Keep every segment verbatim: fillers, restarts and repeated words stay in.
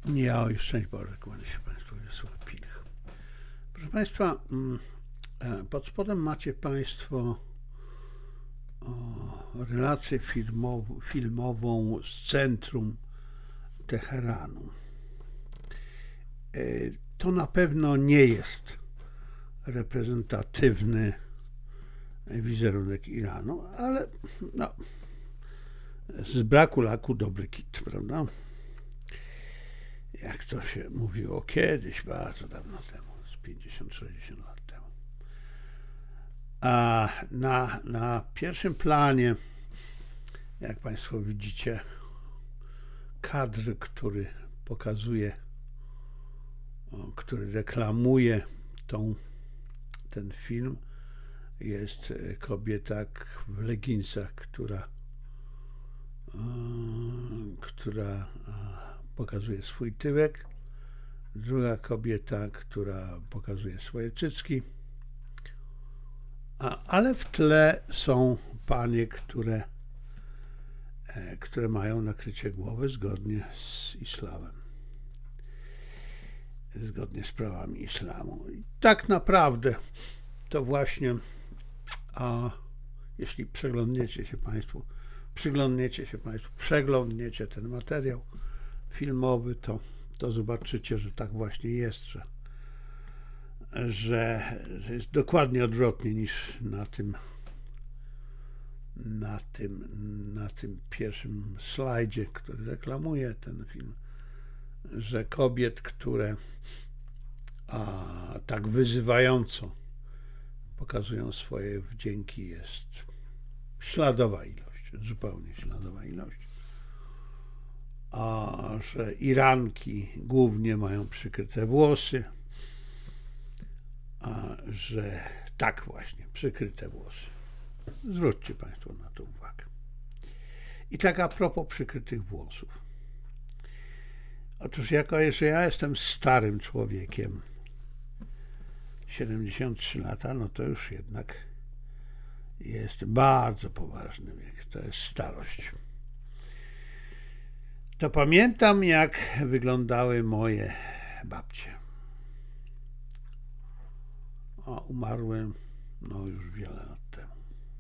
Ja i szczęść Boże, kłaniam się Państwu, Wiesław Pilch. Proszę Państwa, pod spodem macie Państwo relację filmową, filmową z centrum Teheranu. To na pewno nie jest reprezentatywny wizerunek Iranu, ale no, z braku laku dobry kit, prawda? Jak to się mówiło kiedyś, bardzo dawno temu, z pięćdziesiąt sześćdziesiąt lat temu. A na, na pierwszym planie, jak Państwo widzicie, kadr, który pokazuje, który reklamuje tą, ten film, jest kobieta w leginsach, która, która pokazuje swój tyłek, druga kobieta, która pokazuje swoje cycki, a, ale w tle są panie, które, e, które mają nakrycie głowy zgodnie z islamem, zgodnie z prawami islamu. I tak naprawdę to właśnie, a jeśli przeglądniecie się Państwu, przyglądniecie się Państwu, przeglądniecie ten materiał filmowy, to, to zobaczycie, że tak właśnie jest, że, że, że jest dokładnie odwrotnie niż na tym, na tym, na tym pierwszym slajdzie, który reklamuje ten film, że kobiet, które a, tak wyzywająco pokazują swoje wdzięki, jest śladowa ilość, zupełnie śladowa ilość. A że Iranki głównie mają przykryte włosy, a że tak właśnie, przykryte włosy. Zwróćcie Państwo na to uwagę. I tak a propos przykrytych włosów. Otóż jako, że ja jestem starym człowiekiem, siedemdziesiąt trzy lata, no to już jednak jest bardzo poważny wiek, to jest starość. To pamiętam, jak wyglądały moje babcie. O, umarły no już wiele lat temu.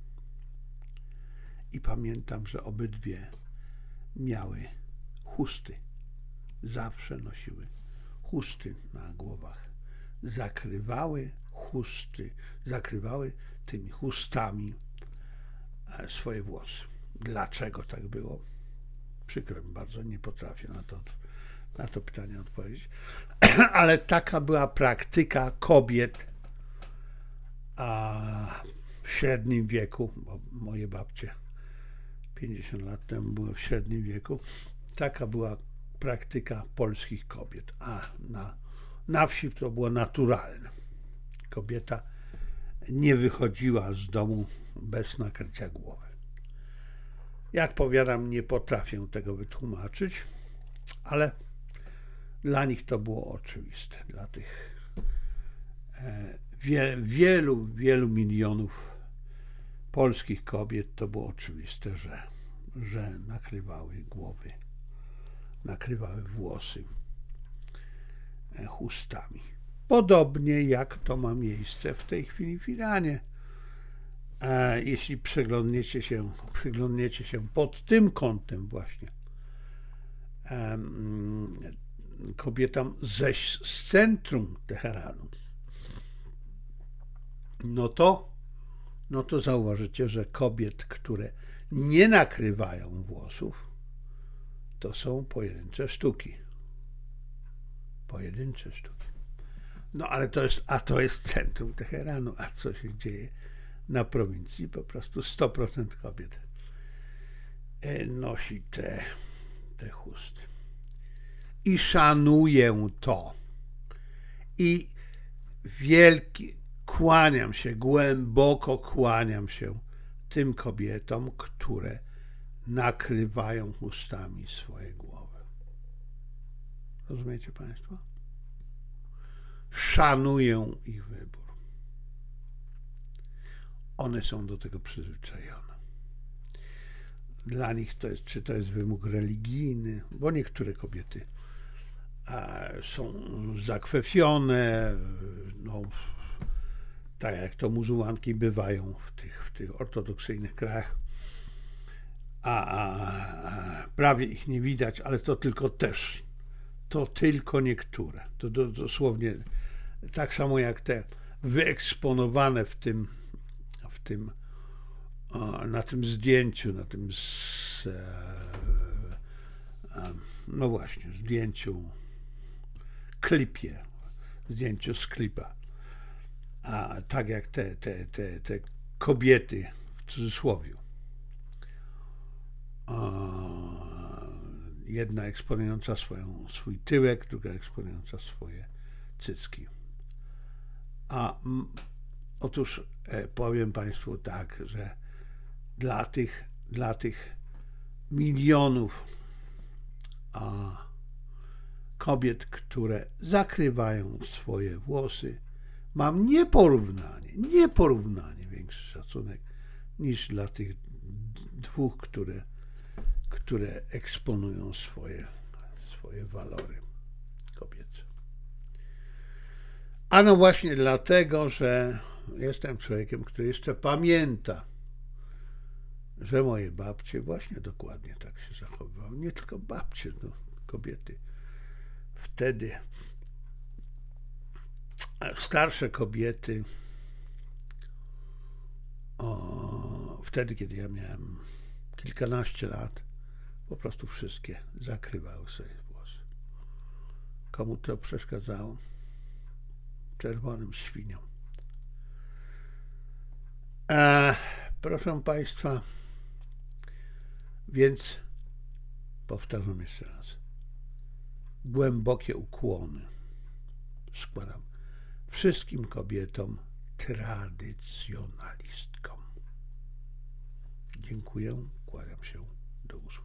I pamiętam, że obydwie miały chusty. Zawsze nosiły chusty na głowach. Zakrywały chusty, zakrywały tymi chustami swoje włosy. Dlaczego tak było? Przykro mi bardzo, nie potrafię na to, na to pytanie odpowiedzieć, ale taka była praktyka kobiet a w średnim wieku, bo moje babcie pięćdziesiąt lat temu były w średnim wieku, taka była praktyka polskich kobiet, a na, na wsi to było naturalne. Kobieta nie wychodziła z domu bez nakrycia głowy. Jak powiadam, nie potrafię tego wytłumaczyć, ale dla nich to było oczywiste. Dla tych e, wie, wielu, wielu milionów polskich kobiet to było oczywiste, że, że nakrywały głowy, nakrywały włosy e, chustami. Podobnie jak to ma miejsce w tej chwili w Iranie. Jeśli przyglądniecie się, przyglądniecie się pod tym kątem właśnie kobietom ze, z centrum Teheranu, no to, no to zauważycie, że kobiet, które nie nakrywają włosów, to są pojedyncze sztuki. Pojedyncze sztuki. No ale to jest, a to jest centrum Teheranu, a co się dzieje na prowincji? Po prostu sto procent kobiet nosi te, te chusty. I szanuję to. I wielki, kłaniam się, głęboko kłaniam się tym kobietom, które nakrywają chustami swoje głowy. Rozumiecie Państwo? Szanuję ich wybór. One są do tego przyzwyczajone. Dla nich to jest, czy to jest wymóg religijny, bo niektóre kobiety są zakwesione, no, tak jak to muzułmanki bywają w tych, w tych ortodoksyjnych krajach, a, a, a prawie ich nie widać, ale to tylko też, to tylko niektóre, to, to dosłownie tak samo jak te wyeksponowane w tym, w tym na tym zdjęciu, na tym z, no właśnie, zdjęciu, klipie, zdjęciu z klipa. A tak jak te, te, te, te kobiety, w cudzysłowie, jedna eksponująca swoją, swój tyłek, druga eksponująca swoje cycki. A m, otóż e, powiem Państwu tak, że dla tych, dla tych milionów a, kobiet, które zakrywają swoje włosy, mam nieporównanie, nieporównanie większy szacunek niż dla tych dwóch, które, które eksponują swoje, swoje walory kobiece. A no właśnie dlatego, że jestem człowiekiem, który jeszcze pamięta, że moje babcie właśnie dokładnie tak się zachowywały. Nie tylko babcie, no, kobiety. Wtedy starsze kobiety, o, wtedy, kiedy ja miałem kilkanaście lat, po prostu wszystkie zakrywały sobie włosy. Komu to przeszkadzało? Czerwonym świniom. E, proszę Państwa, więc powtarzam jeszcze raz. Głębokie ukłony składam wszystkim kobietom tradycjonalistkom. Dziękuję, kłaniam się, do usłyszenia.